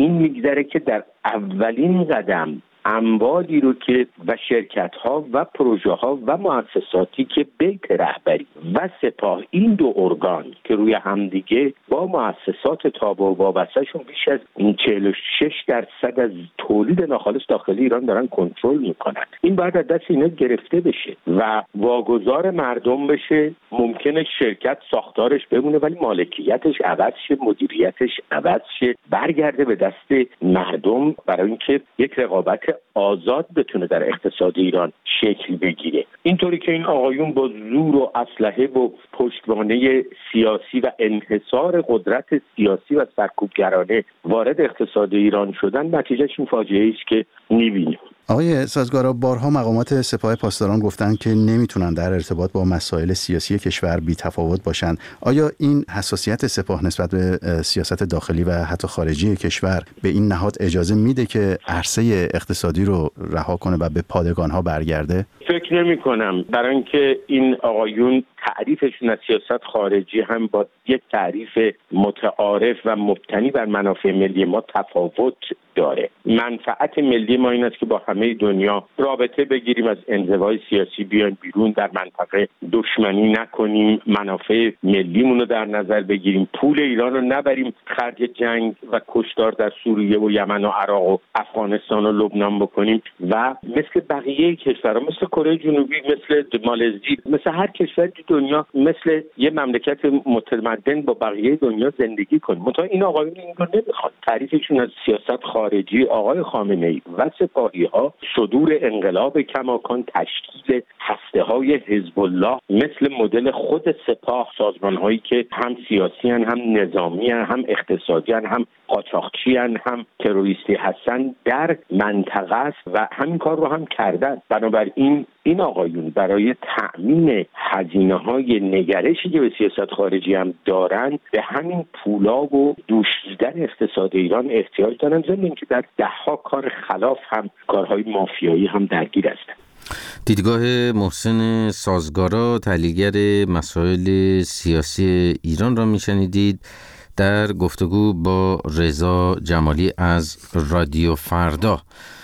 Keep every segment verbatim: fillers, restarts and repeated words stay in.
این میگذره که در اولین قدم اموالی رو که و شرکت‌ها و پروژه‌ها و مؤسساتی که بیت رهبری و سپاه، این دو ارگان که روی همدیگه با مؤسسات تابع و وابسته‌شون بیش از چهل و شش درصد از تولید ناخالص داخلی ایران دارن کنترل میکنن، این باید از دست اینا گرفته بشه و واگذار مردم بشه. ممکنه شرکت ساختارش بمونه ولی مالکیتش عوض شه، مدیریتش عوض شه، برگرده به دست مردم برای اینکه یک رقابت آزاد بتونه در اقتصاد ایران شکل بگیره. اینطوری که این آقایون با زور و اسلحه و پشتوانه سیاسی و انحصار قدرت سیاسی و سرکوبگرانه وارد اقتصاد ایران شدن، نتیجهش این فاجعه است که می‌بینیم. آقای سازگارا، بارها مقامات سپاه پاسداران گفتن که نمیتونن در ارتباط با مسائل سیاسی کشور بی تفاوت باشن. آیا این حساسیت سپاه نسبت به سیاست داخلی و حتی خارجی کشور به این نهاد اجازه میده که عرصه اقتصادی رو رها کنه و به پادگان‌ها برگرده؟ فکر نمی کنم، برای اینکه این آقایون تعریفشون از سیاست خارجی هم با یک تعریف متعارف و مبتنی بر منافع ملی ما تفاوت داره. منفعت ملی ما این است که با همه دنیا رابطه بگیریم، از انزوای سیاسی بیایم بیرون، در منطقه دشمنی نکنیم، منافع ملیمون رو در نظر بگیریم، پول ایران رو نبریم خرج جنگ و کشتار در سوریه و یمن و عراق و افغانستان و لبنان بکنیم و مثل بقیه کشورها، مثل کره جنوبی، مثل مالزی، مثل هر کشور دنیا، مثل یه مملکت متمدن با بقیه دنیا زندگی کنیم. منتها این آقایون این رو نمیخوان. تعریفشون از سیاست خارجی آقای خامنه‌ای و سپاهی‌ها صدور انقلاب کماکان، تشکیل هسته‌های حزب الله مثل مدل خود سپاه، سازمان‌هایی که هم سیاسی هن، هم نظامی هن، هم اقتصادی هن، هم قاچاقچی هن، هم تروریستی هستن در منطقه است و همین کار رو هم کردن. بنابراین این آقایون برای تأمین هزینه‌های نگرشی که به سیاست خارجی هم دارن به همین پولا و دوشیدن اقتصاد ایران احتیاج دارن، ضمن اینکه در ده‌ها کار خلاف هم، کارهای مافیایی هم درگیر هستن. دیدگاه محسن سازگارا، تحلیلگر مسائل سیاسی ایران را میشنیدید در گفتگو با رضا جمالی از رادیو فردا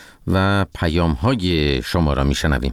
و پیام‌های شما را میشنویم.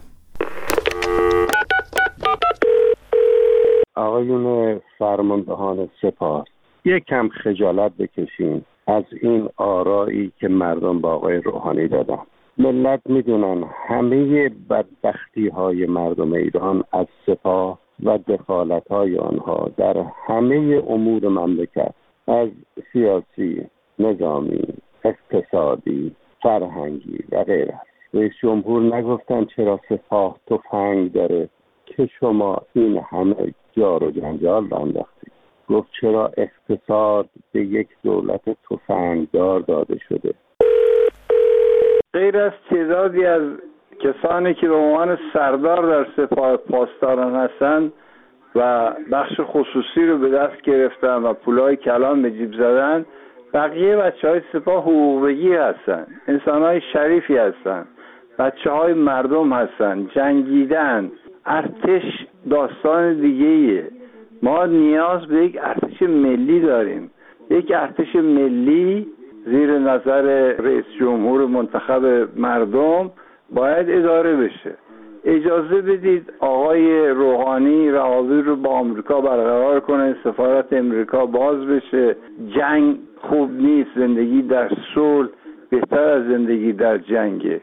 آقایون فرماندهان سپاه، یک کم خجالت بکشین از این آرایی که مردم با آقای روحانی دادن. ملت میدونن همه بدبختی های مردم ایران از سپاه و دخالت های آنها در همه امور مملکت، از سیاسی، نظامی، اقتصادی، فرهنگی و غیره. رئیس جمهور نگفتن چرا سپاه تفنگ داره که شما این همه جار و جنجال را انداختید. گفت چرا اقتصاد به یک دولت تفنگدار داده شده. غیر از تعدادی از کسانی که به عنوان سردار در سپاه پاسداران هستند و بخش خصوصی رو به دست گرفتن و پولای کلان به جیب زدن، بقیه بچه های سپاه حقوق بگیر هستن، انسان های شریفی هستن، بچه های مردم هستن، جنگیدن. ارتش داستان دیگه ایه. ما نیاز به یک ارتش ملی داریم. یک ارتش ملی زیر نظر رئیس جمهور منتخب مردم باید اداره بشه. اجازه بدید آقای روحانی روابط رو با آمریکا برقرار کنه، سفارت امریکا باز بشه. جنگ خوب نیست، زندگی در صلح بهتر از زندگی در جنگه.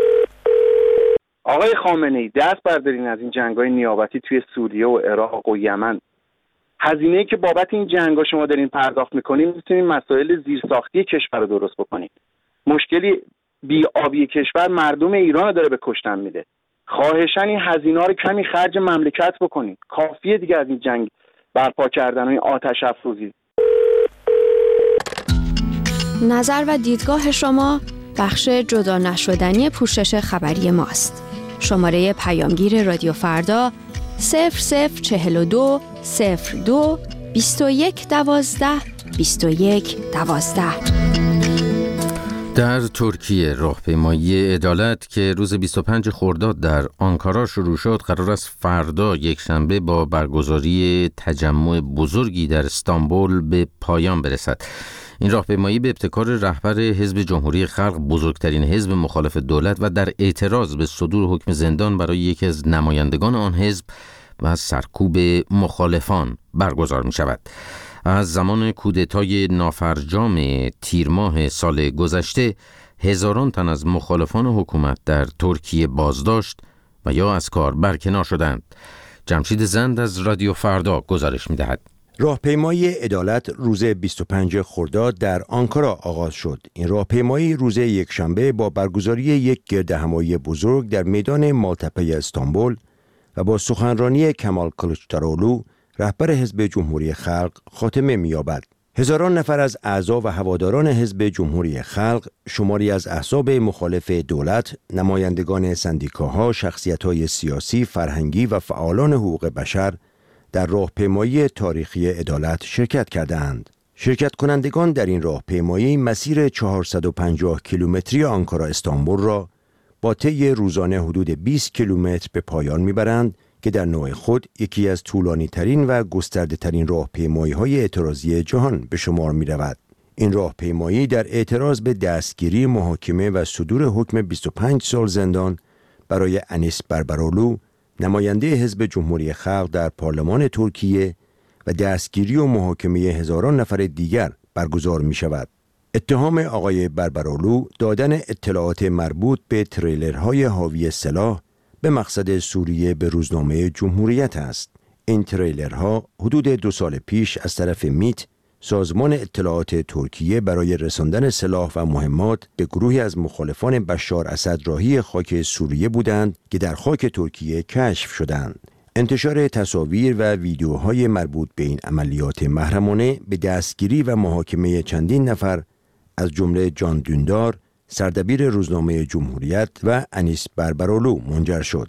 آقای خامنه‌ای، دست بردارین از این جنگ‌های نیابتی توی سوریه و عراق و یمن. هزینه‌ای که بابت این جنگ‌ها شما دارین پرداخت می‌کنین، می‌تونین مسائل زیرساختی کشور رو درست بکنین. مشکلی بی‌آبی کشور مردم ایران رو داره به کشتن میده. خواهشاً این هزینه‌ها رو کمی خرج مملکت بکنین. کافیه دیگه از این جنگ برپا کردن و این آتش افروزی. نظر و دیدگاه شما بخش جدا نشدنی پوشش خبری ماست. شماره پیامگیر رادیو فردا صفر صفر چهل و دو صفر دو بیست و یک دوازده بیست و یک دوازده. در ترکیه راهپیمایی عدالت که روز بیست و پنج خرداد در آنکارا شروع شد، قرار است فردا یکشنبه با برگزاری تجمع بزرگی در استانبول به پایان برسد. این راهپیمایی به ابتکار رهبر حزب جمهوری خلق، بزرگترین حزب مخالف دولت، و در اعتراض به صدور حکم زندان برای یکی از نمایندگان آن حزب و سرکوب مخالفان برگزار می شود. از زمان کودتای نافرجام تیر ماه سال گذشته هزاران تن از مخالفان حکومت در ترکیه بازداشت و یا از کار برکنار شدند. جمشید زند از رادیو فردا گزارش می دهد. راهپیمایی عدالت روز بیست و پنج خرداد در آنکارا آغاز شد. این راهپیمایی روز یکشنبه با برگزاری یک گردهمایی بزرگ در میدان مالتپه استانبول و با سخنرانی کمال کلیچدارولو، رهبر حزب جمهوری خلق، خاتمه می‌یابد. هزاران نفر از اعضا و هواداران حزب جمهوری خلق، شماری از احزاب مخالف دولت، نمایندگان سندیکاها، شخصیت‌های سیاسی، فرهنگی و فعالان حقوق بشر در راهپیمایی تاریخی عدالت شرکت کردند. شرکت کنندگان در این راهپیمایی مسیر چهارصد و پنجاه کیلومتری آنکارا استانبول را با طی روزانه حدود بیست کیلومتر به پایان میبرند که در نوع خود یکی از طولانی ترین و گسترده ترین راهپیمایی های اعتراضی جهان به شمار می رود. این راهپیمایی در اعتراض به دستگیری، محاکمه و صدور حکم بیست و پنج سال زندان برای انیس بربرولو، نماینده حزب جمهوری خلق در پارلمان ترکیه، و دستگیری و محاکمه هزاران نفر دیگر برگزار می شود. اتهام آقای بربرولو دادن اطلاعات مربوط به تریلرهای حاوی سلاح به مقصد سوریه به روزنامه جمهوریت است. این تریلرها حدود دو سال پیش از طرف میت، سازمان اطلاعات ترکیه، برای رساندن سلاح و مهمات به گروهی از مخالفان بشار اسد راهی خاک سوریه بودند که در خاک ترکیه کشف شدند. انتشار تصاویر و ویدیوهای مربوط به این عملیات محرمانه به دستگیری و محاکمه چندین نفر از جمله جان دوندار، سردبیر روزنامه جمهوریت، و انیس بربرولو منجر شد.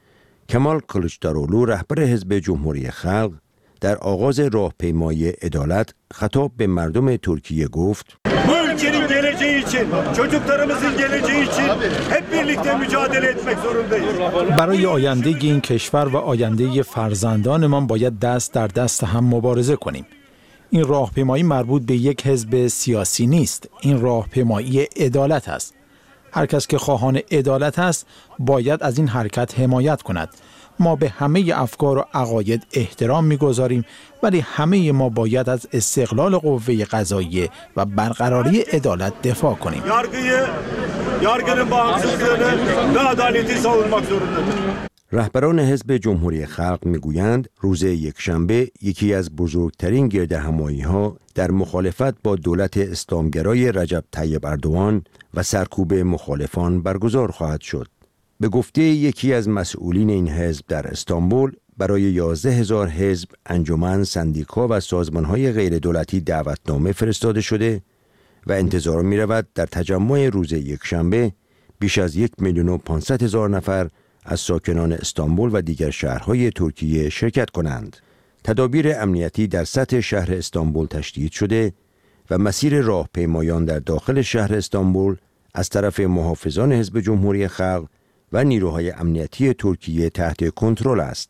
کمال کلیچدارولو، رهبر حزب جمهوری خلق، در آغاز راهپیمایی عدالت خطاب به مردم ترکیه گفت: Bu ülkenin geleceği için, çocuklarımızın geleceği için hep birlikte mücadele etmek zorundayız. برای آینده این کشور و آینده فرزندانمان باید دست در دست هم مبارزه کنیم. این راهپیمایی مربوط به یک حزب سیاسی نیست. این راهپیمایی عدالت است. هر کس که خواهان عدالت است باید از این حرکت حمایت کند. ما به همه افکار و عقاید احترام می‌گذاریم، ولی همه ما باید از استقلال قوه قضاییه و برقراری عدالت دفاع کنیم. Yargıyı, yargının bağımsızlığını ve adaleti savunmak zorundayız. رهبران حزب جمهوری خلق میگویند روز یکشنبه یکی از بزرگترین گردهمایی‌ها در مخالفت با دولت اسلامگرای رجب طیب اردوغان و سرکوب مخالفان برگزار خواهد شد. به گفته یکی از مسئولین این حزب در استانبول، برای یازده هزار حزب، انجمن، سندیکا و سازمان‌های غیر دولتی دعوتنامه فرستاده شده و انتظار می‌رود در تجمع روز یکشنبه بیش از یک میلیون و پانصد هزار نفر از ساکنان استانبول و دیگر شهرهای ترکیه شرکت کنند. تدابیر امنیتی در سطح شهر استانبول تشدید شده و مسیر راهپیمایان در داخل شهر استانبول از طرف محافظان حزب جمهوری خلق و نیروهای امنیتی ترکیه تحت کنترل است.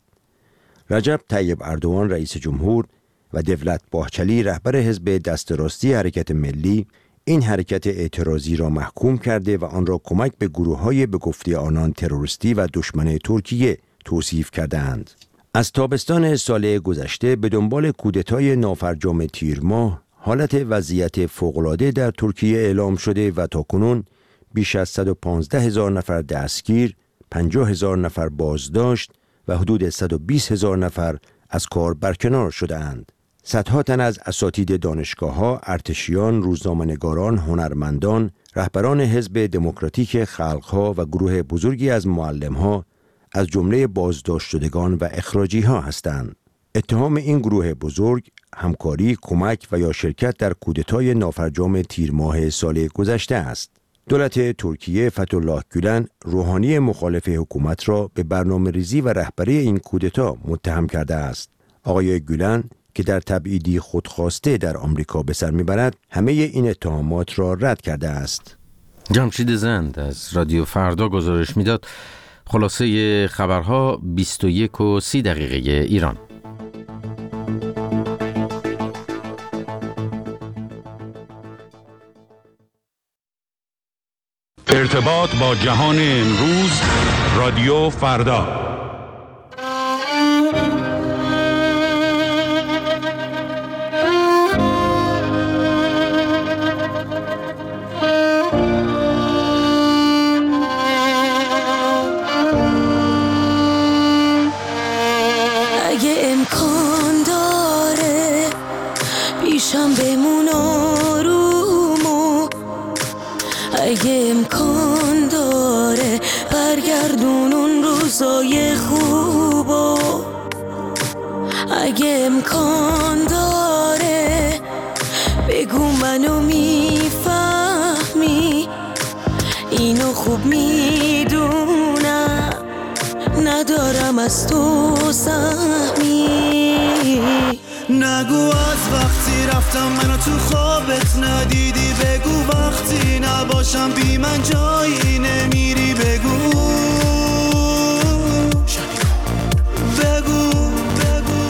رجب طیب اردوغان رئیس جمهور و دولت باهچلی، رهبر حزب دست راستی حرکت ملی، این حرکت اعتراضی را محکوم کرده و آن را کمک به گروه‌های به گفته آنان تروریستی و دشمن ترکیه توصیف کردند. از تابستان سال گذشته به دنبال کودتای نافرجام تیر ماه، حالت وضعیت فوق‌العاده در ترکیه اعلام شده و تاکنون بیش از صد و پانزده هزار نفر دستگیر، پنجاه هزار نفر بازداشت و حدود صد و بیست هزار نفر از کار برکنار شده‌اند. صدها تن از اساتید دانشگاه‌ها، ارتشیان، روزنامه‌نگاران، هنرمندان، رهبران حزب دموکراتیک خلق‌ها و گروه بزرگی از معلم‌ها از جمله بازداشت شدگان و اخراجی‌ها هستند. اتهام این گروه بزرگ همکاری، کمک و یا شرکت در کودتای نافرجام تیر ماه سال گذشته است. دولت ترکیه فتح‌الله گولن، روحانی مخالف حکومت را به برنامه‌ریزی و رهبری این کودتا متهم کرده است. آقای گولن که در تبعیدی خودخواسته در آمریکا به سر میبرد، همه این اتهامات را رد کرده است. جمشید زند از رادیو فردا گزارش میداد. خلاصه خبرها بیست و یک و سی دقیقه ایران. ارتباط با جهان امروز، رادیو فردا. اگه امکان داره پیشم بمون آرومو، اگه امکان داره برگردون اون روزای خوبو، اگه امکان داره بگو منو میفهمی، اینو خوب میدونم ندارم از تو سهمی. نگو از وقتی رفتم منو تو خوابت ندیدی، بگو وقتی نباشم بی من جایی نمیری، بگو بگو بگو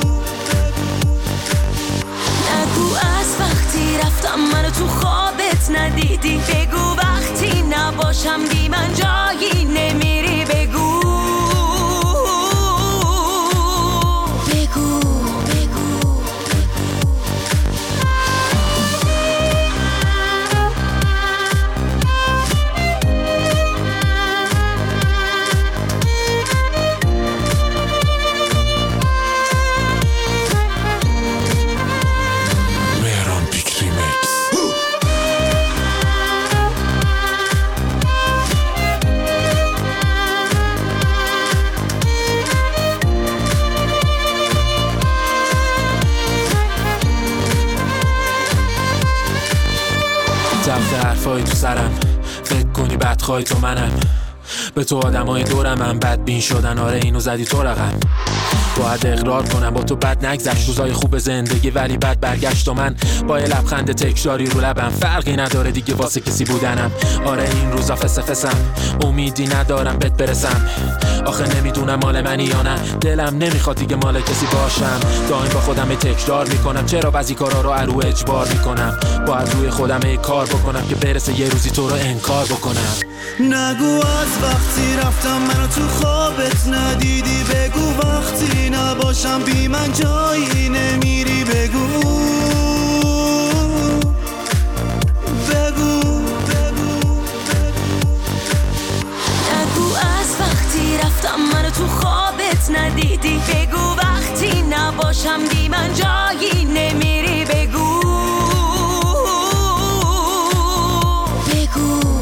نگو از وقتی رفتم منو تو خوابت ندیدی، بگو وقتی نباشم بی من جایی نمیری، بگو حرفای تو سرم فکر کنی بدخوای تو منم، به تو آدمای دورم من بدبین شدن، آره اینو زدی تو رقم. باید اقرار کنم با تو بد نگذشت، روزای خوب زندگی ولی بد برگشت و من با یه لبخند تکراری رو لبم، فرقی نداره دیگه واسه کسی بودنم. آره این روزا فس فسم، امیدی ندارم بهت برسم، آخه نمیدونم مال منی یا نه، دلم نمیخواد دیگه مال کسی باشم، دائم با خودم تکرار میکنم چرا بعضی کارا رو ارو اجبار میکنم، باید روی خودم کار بکنم که برسه یه روزی تو رو انکار بکنم. نگو از وقتی رفتم منو تو خوابت ندیدی، بگو وقتی نباشم بی من جایی نمیری، بگو بگو بگو نگو از وقتی رفتم منو تو خوابت ندیدی، بگو وقتی نباشم بی من جایی نمیری، بگو بگو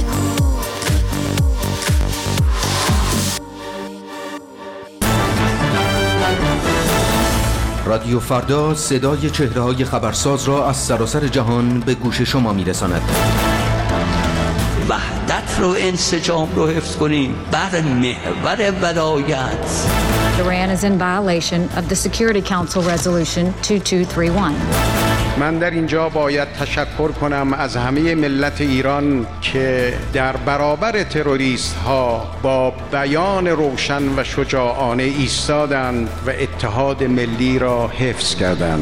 رادیو فردا صدای چهره‌های خبرساز را از سراسر جهان به گوش شما می‌رساند. وحدت رو، انسجام رو حفظ کنیم بر محور ولایت. Iran is in violation of the Security Council Resolution two two three one. من در اینجا باید تشکر کنم از همه ملت ایران که در برابر تروریست ها با بیان روشن و شجاعانه ایستادند و اتحاد ملی را حفظ کردند.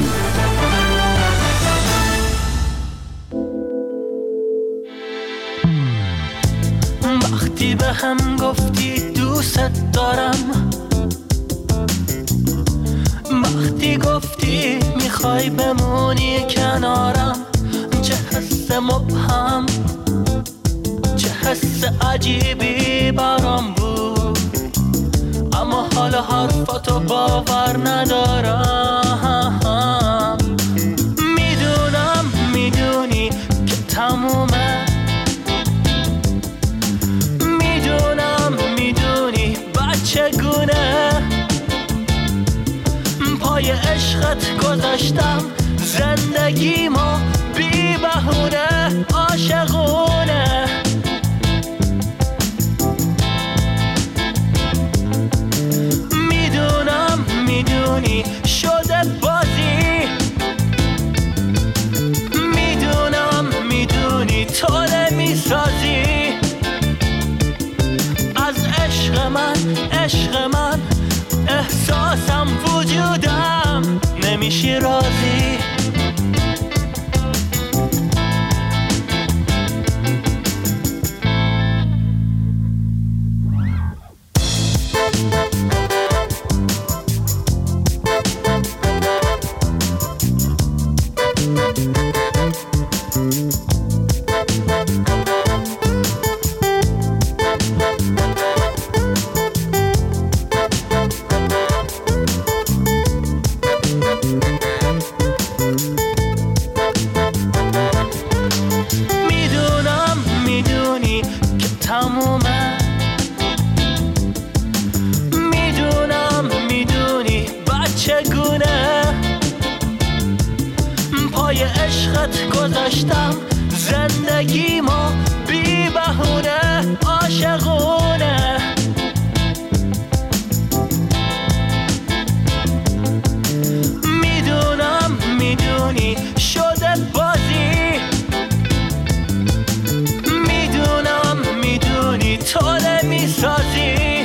وقتی به هم گفتی دوست دارم، وقتی گفتی میخوای بمونی کنارم، چه حس مبهم، چه حس عجیبی برام بود، اما حالا حرفاتو باور ندارم. میدونم میدونی که تمومه، میدونم میدونی بچگونه پای عشقت گذاشتم زندگیمو بی بهونه عاشقونه. میدونم میدونی شده بازی، میدونم میدونی تو نمیسازی از عشق من، عشق من احساسم وجودم نمیشی راضی. داشتم زندگیمو بی بهونه عاشقونه. میدونم میدونی شده بازی، میدونم میدونی تو نمیسازی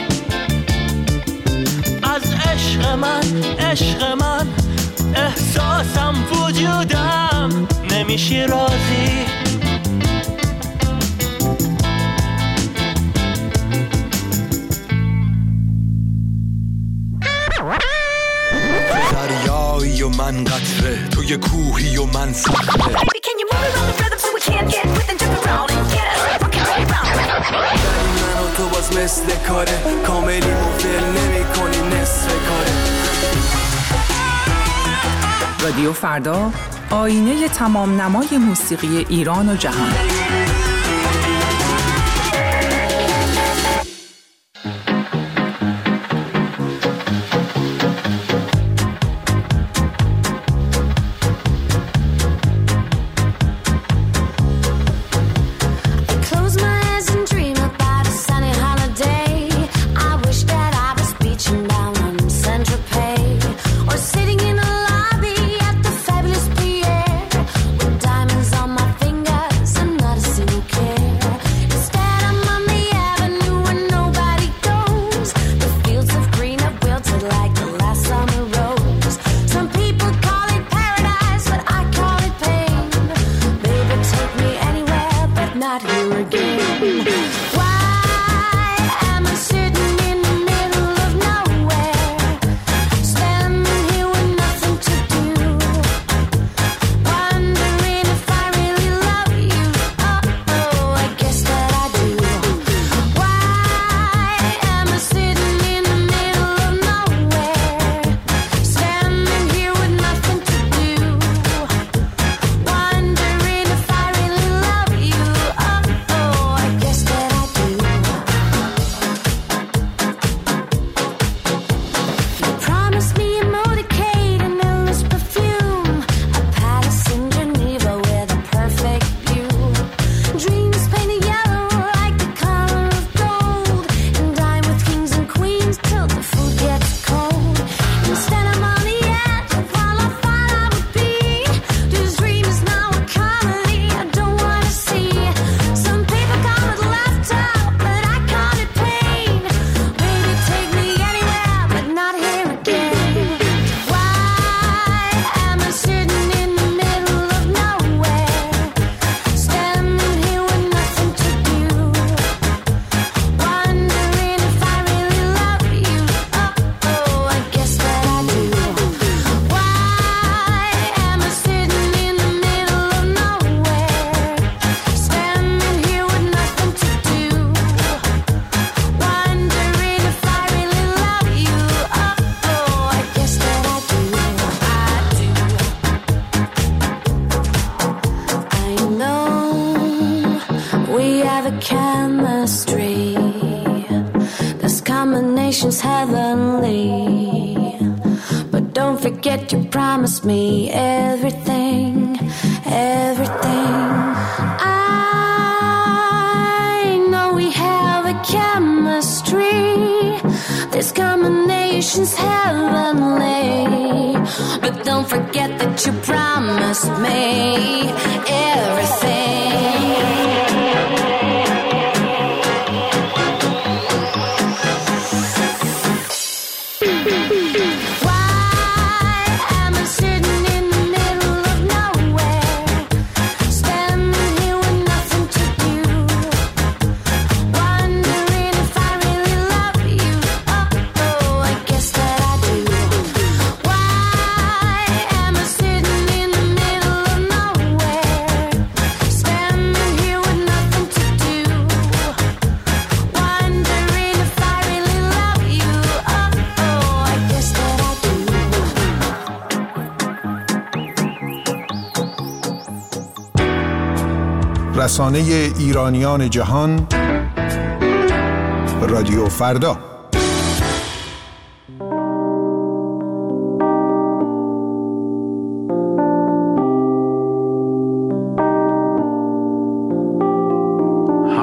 از عشق من، عشق من احساسم وجودم نمیشی راضی. دریایی و من قطره، توی کوهی و من صخره. من و تو باز مثل کاره، کاملی مفل نمی کنی نصف کاره. رادیو فردا، آینه تمام نمای موسیقی ایران و جهان. Heavenly, but don't forget you promised me everything, everything. I know we have a chemistry, this combination's heavenly, but don't forget that you promised me everything. رسانه ایرانیان جهان، رادیو فردا.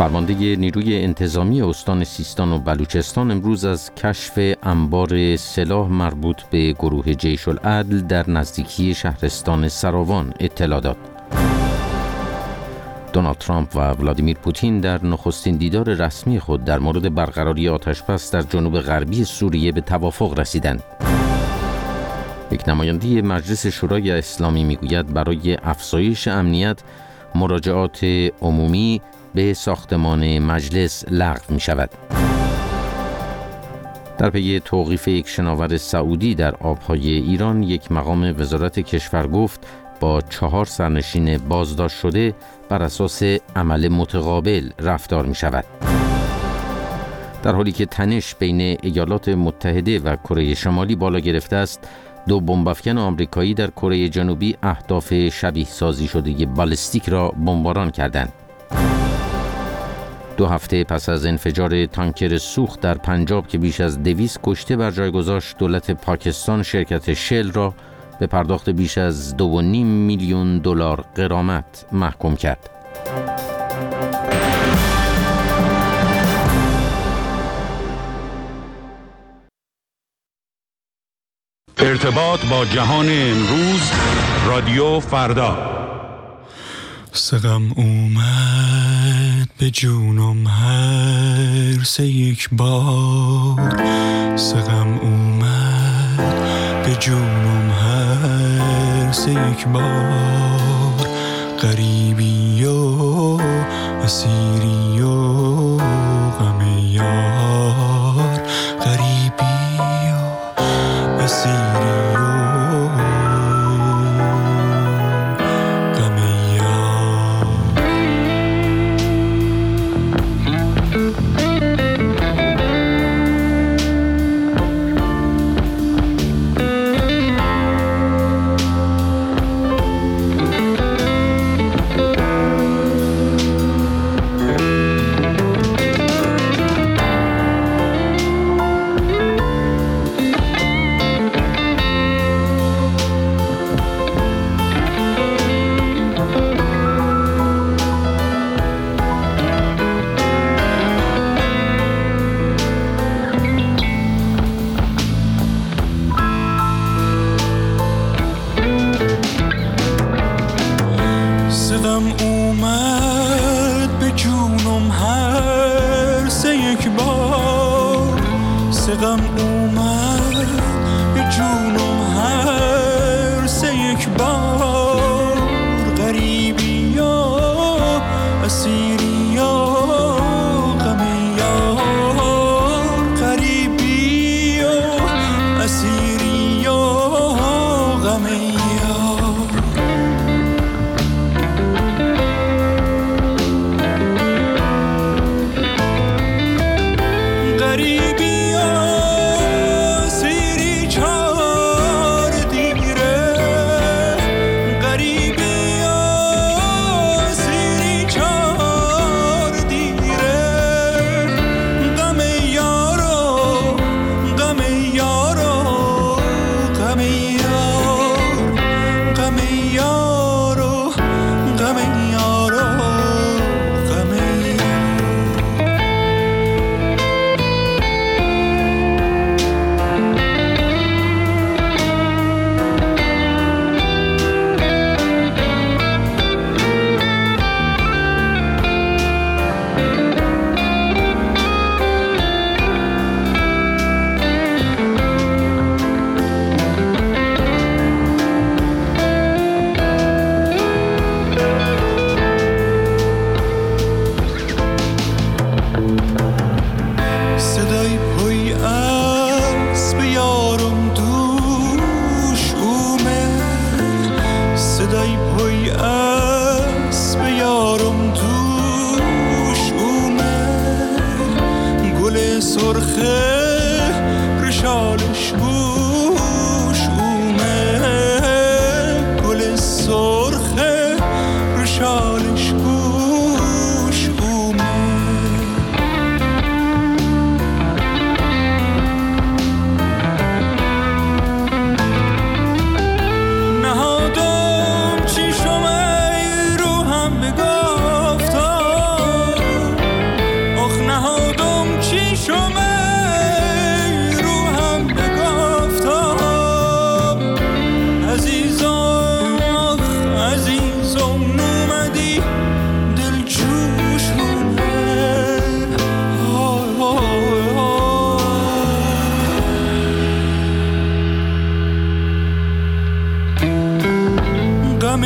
فرمانده نیروی انتظامی استان سیستان و بلوچستان امروز از کشف انبار سلاح مربوط به گروه جیش العدل در نزدیکی شهرستان سراوان اطلاع داد. دونالد ترامپ و ولادیمیر پوتین در نخستین دیدار رسمی خود در مورد برقراری آتشبس در جنوب غربی سوریه به توافق رسیدند. یک نماینده مجلس شورای اسلامی میگوید برای افزایش امنیت مراجعات عمومی به ساختمان مجلس لغو می شود. در پی توقیف یک شناور سعودی در آبهای ایران، یک مقام وزارت کشور گفت با چهار سرنشین بازداشت شده بر اساس عمل متقابل رفتار می شود. در حالی که تنش بین ایالات متحده و کره شمالی بالا گرفته است، دو بمب‌افکن آمریکایی در کره جنوبی اهداف شبیه سازی شده بالستیک را بمباران کردند. دو هفته پس از انفجار تانکر سوخت در پنجاب که بیش از دویست کشته بر جای گذاشت، دولت پاکستان شرکت شل را به پرداخت بیش از دو و نیم میلیون دلار غرامت محکوم کرد. ارتباط با جهان امروز، رادیو فردا. سقم اومد به جونم هر سه یک بار، سقم اومد به جونم هر سه یک بار، غریبی و اسیری و غم یار، غریبی و اسیری غریبی و سیری چار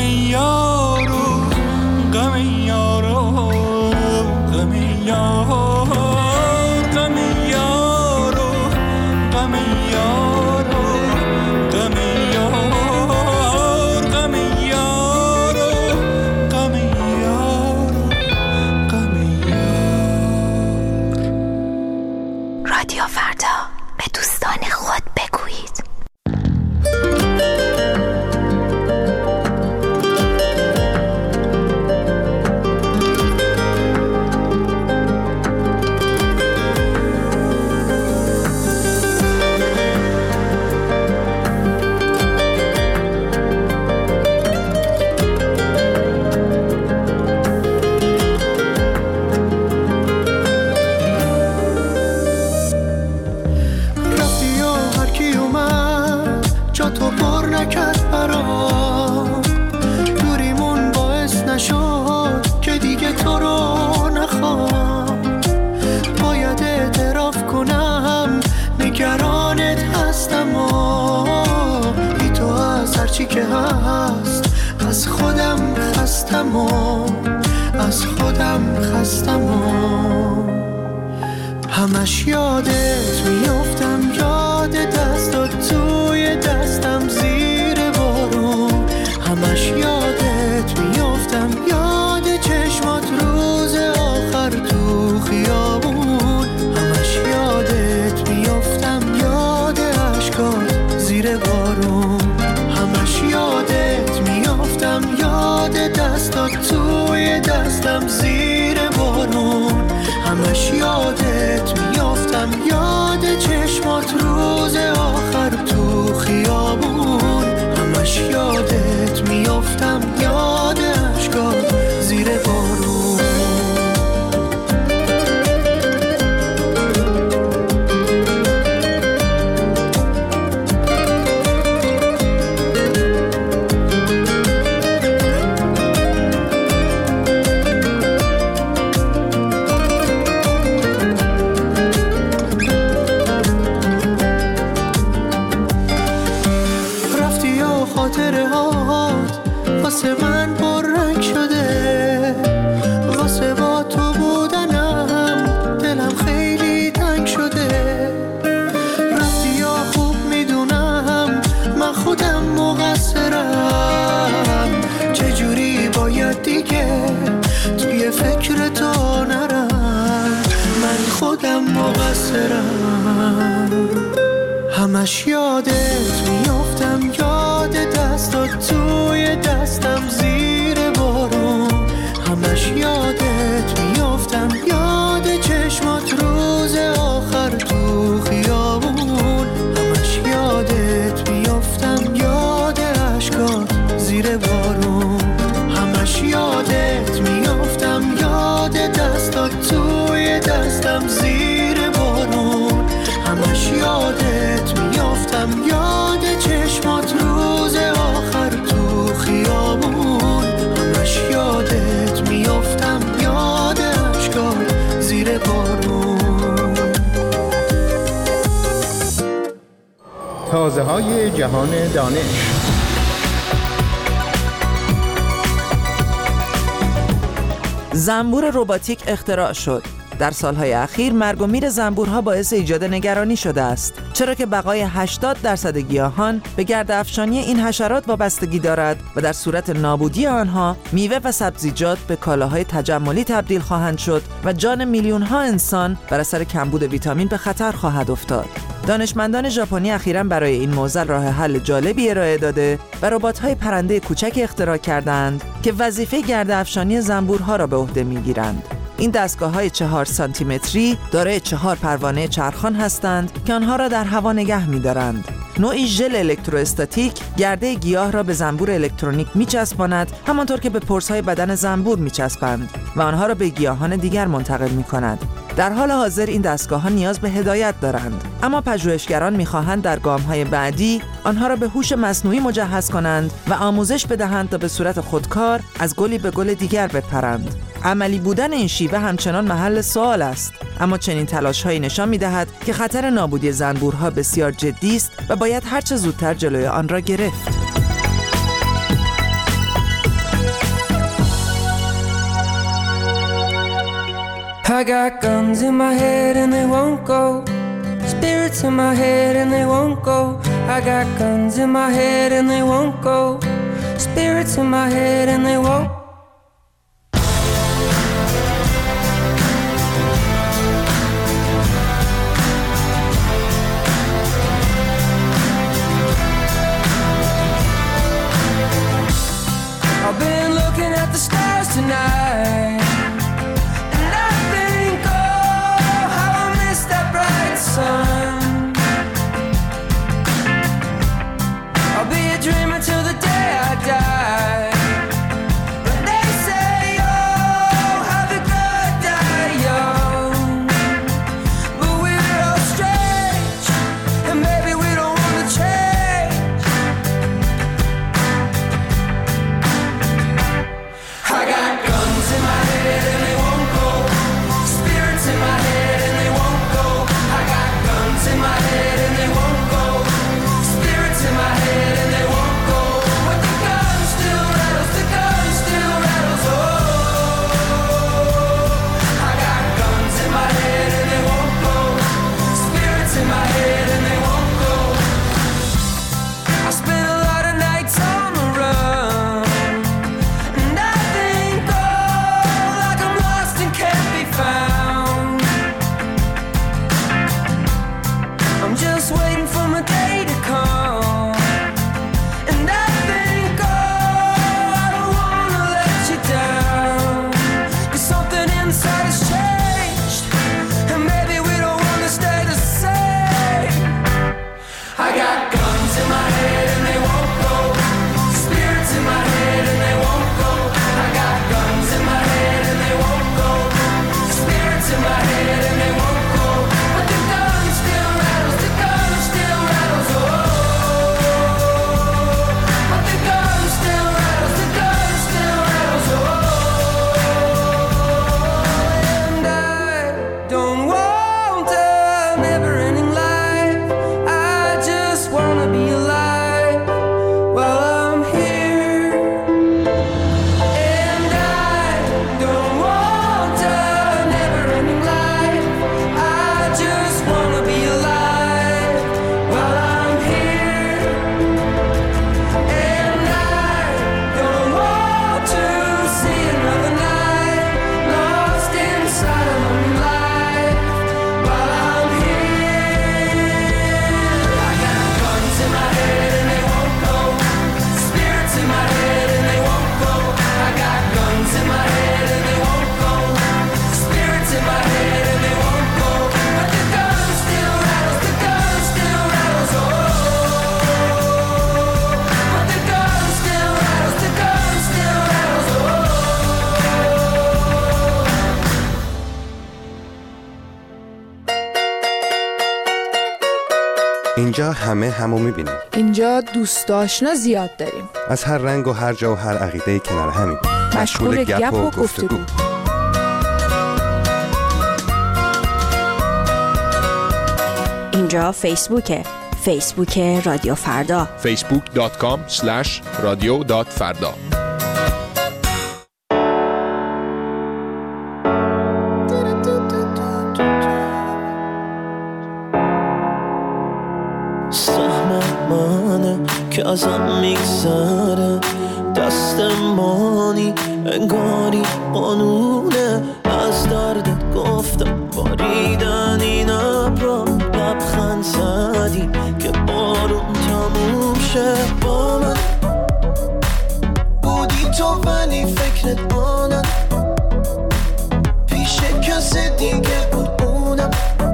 یارو غم یارو غم یارو غم یارو غم یارو غم یارو غم یارو غم یارو غم یارو. رادیو فردا، به دوستان خود بگویید. چی که هست از خودم خستم و از خودم خستم و همش یادت میافتم، یاد دستات توی دستم زیر بارون، همش یادت میافتم، یاد چشمات روز آخر تو خیابون، همش یادت میافتم، یاد عشقات زیر بارون، همش یادت میافتم، یاد دستات توی دستم زیر بارون، همش یادت میافتم، یاد چشمات روز آخر تو خیابون، همش یادت میافتم، یاد عشقات زیر بارون. واسه من پررنگ شده، واسه با تو بودنم دلم خیلی تنگ شده، رفتی یا خوب میدونم من خودم مقصرم، چجوری باید دیگه توی فکر تو نرم، من خودم مقصرم، همش یادت میافتم، یاد دستات توی دستم زیر بارون، همش یادت میافتم، یاد چشمات روز آخر تو خیابون، همش یادت میافتم، یاد عشقات زیر بارون، همش یادت میافتم، یاد دستات توی دستم زیر بارون، همش یادت میافتم، یاد چشمات روز آخر تو خیابون، همش یادت میافتم، یاد عشقات زیر بارون. تازه های جهان دانش. زنبور رباتیک اختراع شد. در سالهای اخیر مرگ و میر زنبورها باعث ایجاد نگرانی شده است، چرا که بقای هشتاد درصد گیاهان به گرد افشانی این حشرات وابستگی دارد و در صورت نابودی آنها میوه و سبزیجات به کالاهای تجملی تبدیل خواهند شد و جان میلیون ها انسان بر اثر کمبود ویتامین به خطر خواهد افتاد. دانشمندان ژاپنی اخیراً برای این موضوع راه حل جالبی ارائه داده و ربات‌های پرنده کوچک اختراع کردند که وظیفه گرد افشانی زنبورها را به عهده می‌گیرند. این دستگاه‌های چهار سانتی متری دارای چهار پروانه چرخان هستند که آنها را در هوا نگه می‌دارند. نوعی ژل الکتروستاتیک گرده گیاه را به زنبور الکترونیک می‌چسباند، همانطور که به پرس‌های بدن زنبور می‌چسبند و آنها را به گیاهان دیگر منتقل می‌کند. در حال حاضر این دستگاه‌ها نیاز به هدایت دارند، اما پژوهشگران می‌خواهند در گام‌های بعدی آنها را به هوش مصنوعی مجهز کنند و آموزش بدهند تا به صورت خودکار از گلی به گل دیگر بپرند. عملی بودن این شیوه همچنان محل سوال است، اما چنین تلاش‌هایی نشان می‌دهد که خطر نابودی زنبورها بسیار جدی است و باید هرچه زودتر جلوی آن را گرفت. I got guns in my head and they won't go. Spirits in my head and they won't go. I got guns in my head and they won't go. Spirits in my head and they won't. I've been looking at the stars tonight, and I think, oh, how I miss that bright sun. I'll be a dreamer till the day I die. But they say, oh, have a good die young. But we're all strange, and maybe we don't want to change. I got guns in my head and they won't go. Spirits in my head and they won't go. I got guns in my head and they won't go. Spirits in my head and they won't go. But the gun still rattles, the gun still rattles. Oh, I got guns in my head and they won't go. Spirits in my head and they won't go. I spent a lot of nights on the run, and I think, oh, like I'm lost and can't be found. I'm just waiting for my day to come, and I think, oh, I don't wanna let you down, 'cause something inside has changed, and maybe we don't wanna stay the same. I got guns in my head and they won't go. Spirits in my head and they won't go. I got guns in my head and they won't go. Spirits in my head and they won't go. But the gun still rattles, the gun still rattles. Oh, but the gun still rattles, the gun still rattles. Oh, and I don't want a never-ending life. I just wanna be alive while I'm here. And I don't want a never-ending life. I just wanna be alive while I'm here. And I don't want to see another night lost inside a lonely life while I'm here. I got guns in my head and they won't go. Spirits in my head and they won't go. I got guns in my head and they won't go. Spirits in my head and they won't go. But the gun still rattles, the gun still rattles. Oh, but the gun still rattles, the gun still rattles. Oh. اینجا همه همو میبینیم. اینجا دوست آشنا زیاد داریم. از هر رنگ و هر جا و هر عقیده کنار همیم. مشغول گپ و گفتگو. اینجا فیسبوکه. فیسبوک رادیو فردا. فیسبوک دات کام اسلش رادیو دات فردا. سهمت منه که ازم میگذره، دست مانی انگاری قانونه. از دردت گفتم باریدن این ابرا، لبخند زدی که بارون تموم شه. با من بودی تو ولی فکرت آنم، پیش کسی دیگه بود اونم،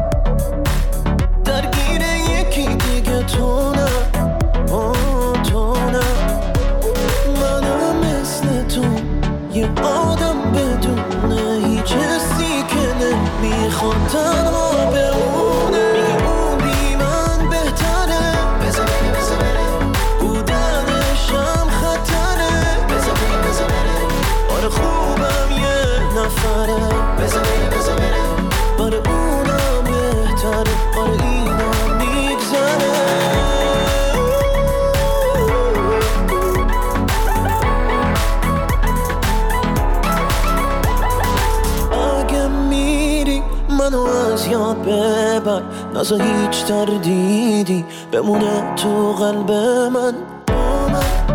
درگیر یکی دیگه تو نه. آه تو نه، منم مثل تو یه آدم بدونه هیچ حسی که نمیخواد تنها بمونه. میگه اون بی من بهتره، بذار بره بذار بره، بودنشم خطره. بذار بره بذار بره، آره خوبم یه نفره. بذار بره بذار بره، آره اونم بهتره، آره اینم میگذره. اگه می نزا هیچ تردیدی بمونه تو قلب من. با من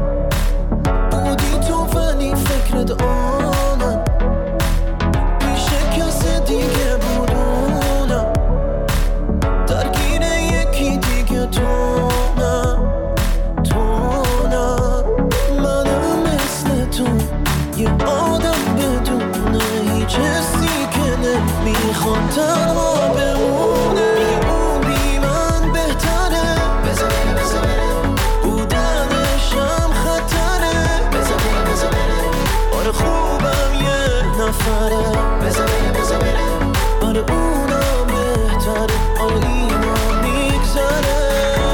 بودی تو ولی فکرت آنم پیش کسی دیگه بودونم درگیر یکی دیگه تو نه تو نه. منم مثل تو یه آدم بدونه هیچ حسی که نمیخواد تنها بمونه. میگه اون بی من بهتره بذار بره بذار بره بودنشم خطره بذار بره بذار بره آره خوبم یه نفره بذار بره بذار بره آره اونم بهتره آره اینا میگذره.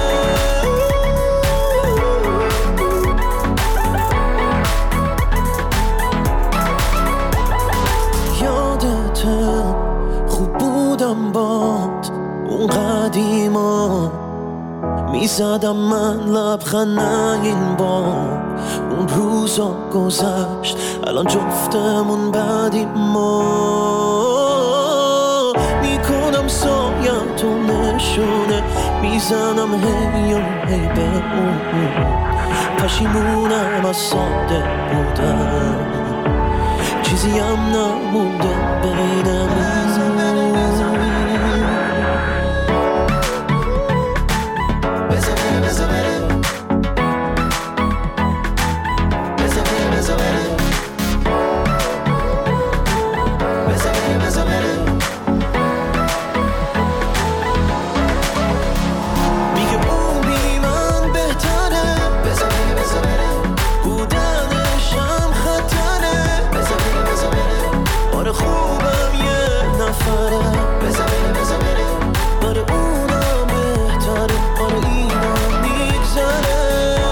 یادته خوب بودم باد اون قدیما میزدم من لبخند نه این بار. اون روزا گذشت الان جفتمون بعدی ما میکنم سایم تو نشونه میزنم هی و هی به اون پشیمونم از ساده بودم چیزی هم نمونده بینمون. بذار بره بذار بره بذار بره بذار بره بذار بره بذار بره میگه اون بی من بهتره بذار بره بذار بره بودنشم خطره بذار بره بذار بره آره خوبم یه نفره بذار بره بذار بره آره اونم بهتره آره اینا میگذره.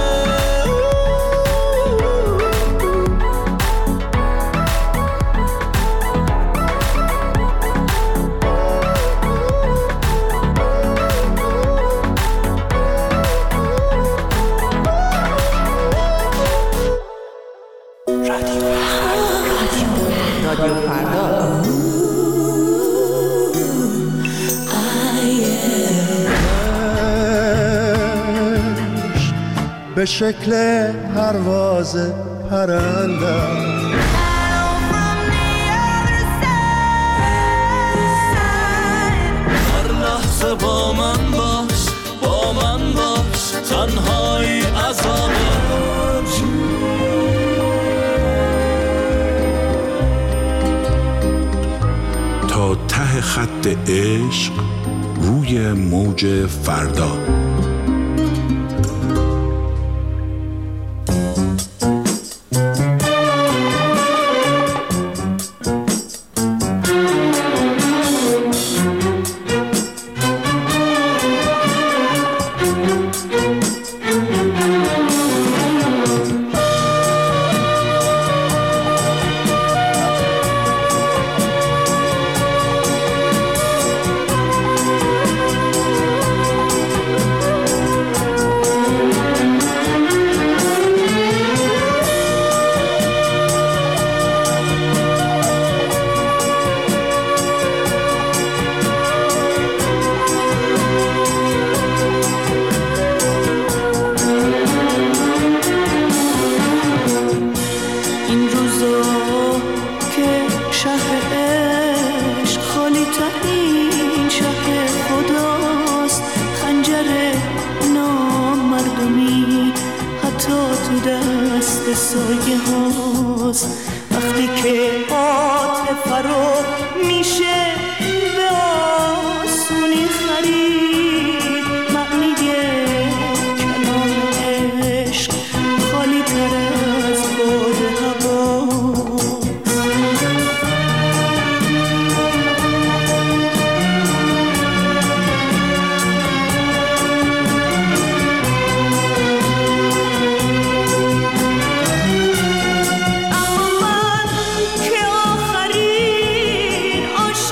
رادیو فردا. به شکل پرواز پرندم هر لحظه با من باش با من باش تنهایی عذابه تا ته خط عشق روی موج فردا. اما من که آخرین عاشق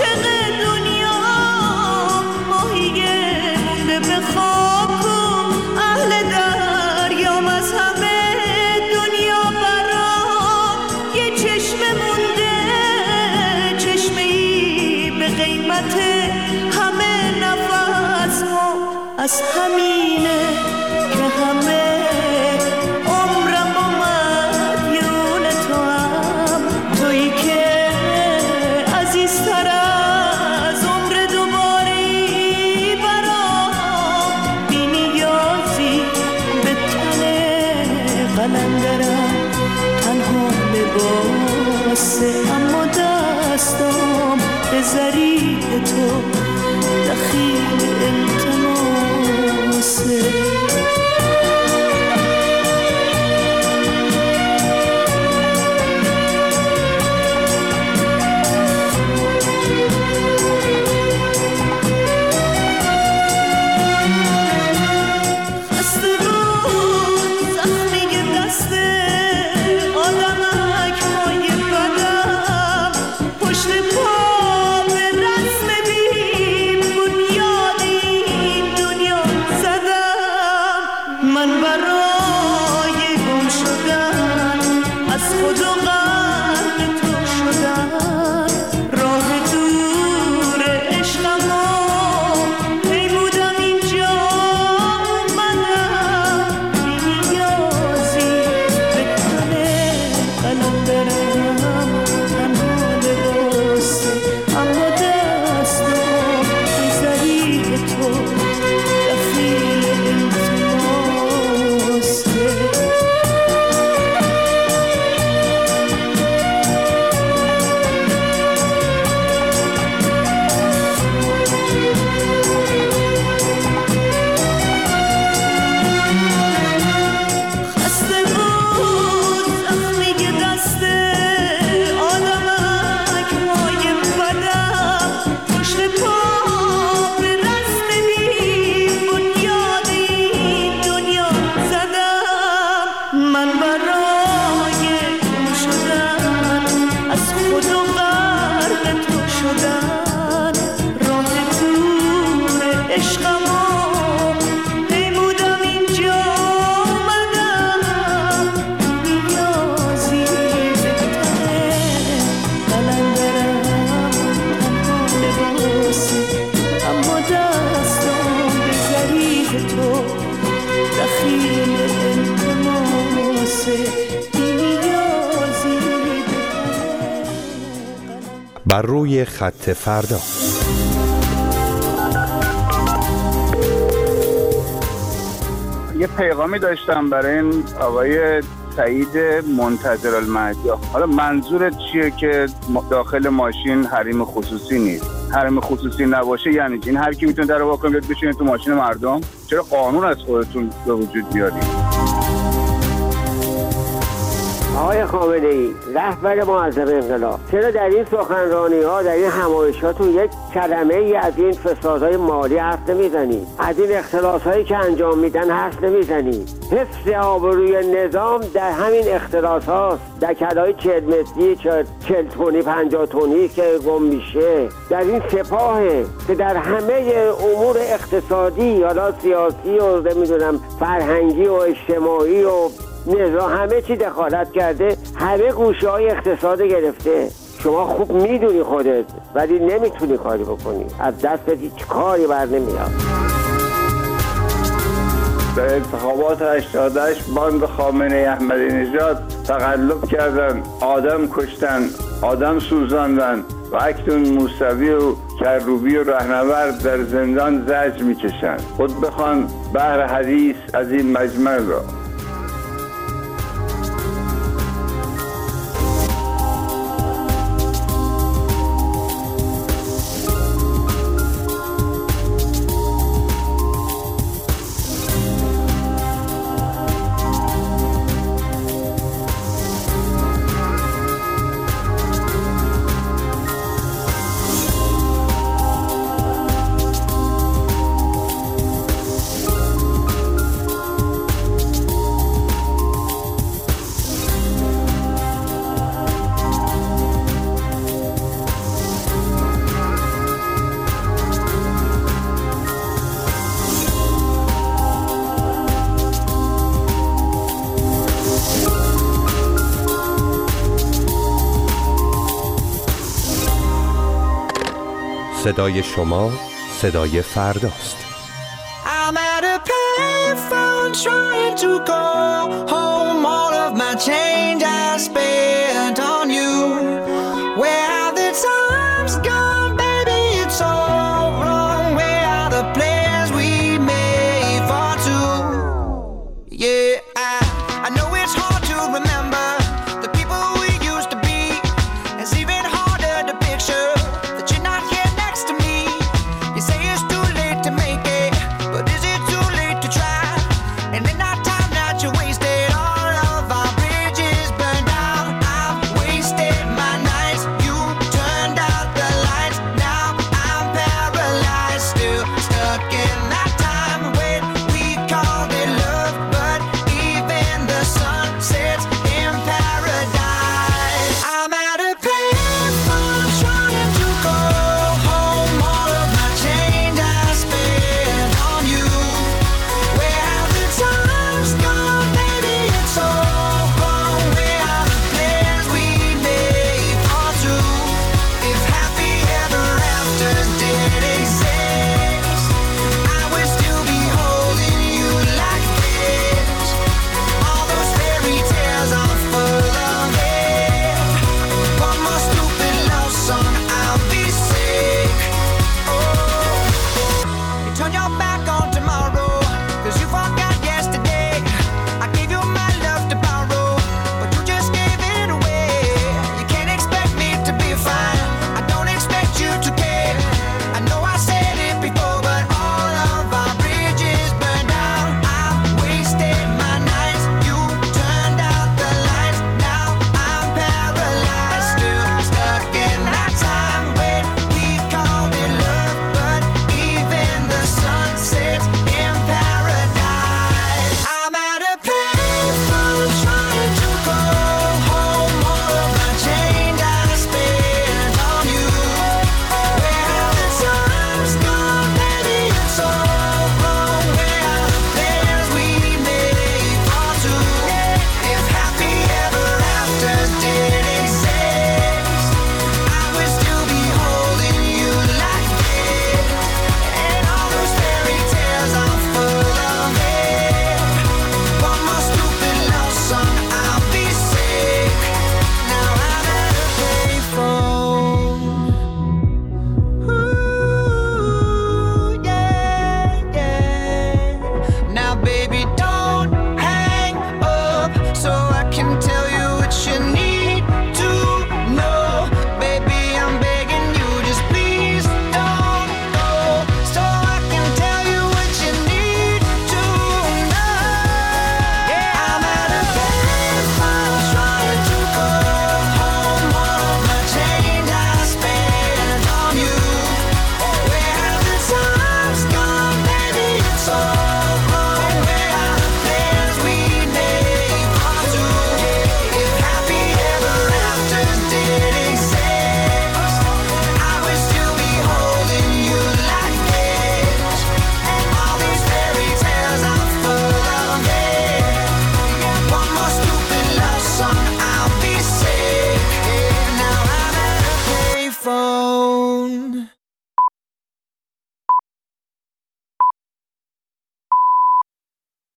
از همینه که همه عمرم با مدیون تو هم، تویی که عزیزتر از عمر دوباری برام، بی نیازی به تن قلندرم، تنها لباسه اما دستام به ذریع تو دخیل التماسه. بر روی خط فردا. یه پیغامی داشتم برای این آقای سعید منتظرالمهدی. حالا منظورت چیه که داخل ماشین حریم خصوصی نیست؟ حریم خصوصی نباشه یعنی این هر کی میتونه در رو واکنه بشینه تو ماشین مردم؟ چرا قانون از خودتون به وجود بیارید؟ آقای خامنه‌ای رهبر معظم انقلاب، چرا در این سخنرانی ها در این همایشاتون یک کلمه ای از این فسادهای مالی حرف نمیزنید؟ از این اختلاس هایی که انجام میدن حرف نمیزنید؟ حفظ آبروی نظام در همین اختلاس هاست. در کلای چهل متری چهل تونی پنجاه تونی که گم میشه در این سپاهه که در همه امور اقتصادی حالا سیاسی و نمیدونم فرهنگی و اجتماعی و نظام همه چی دخالت کرده، همه گوشه های اقتصاد گرفته. شما خوب میدونی خودت ولی نمیتونی کاری بکنی، از دست هیچ کاری بر نمیاد. در انتخابات هشتاد و هشت باند خامنه احمدی نژاد تقلب کردن، آدم کشتن، آدم سوزاندن و اکنون موسوی و کروبی و رهنورد در زندان زجر میکشند. خود بخوان بهر حدیث از این مجمع را. صدای شما صدای فرداست.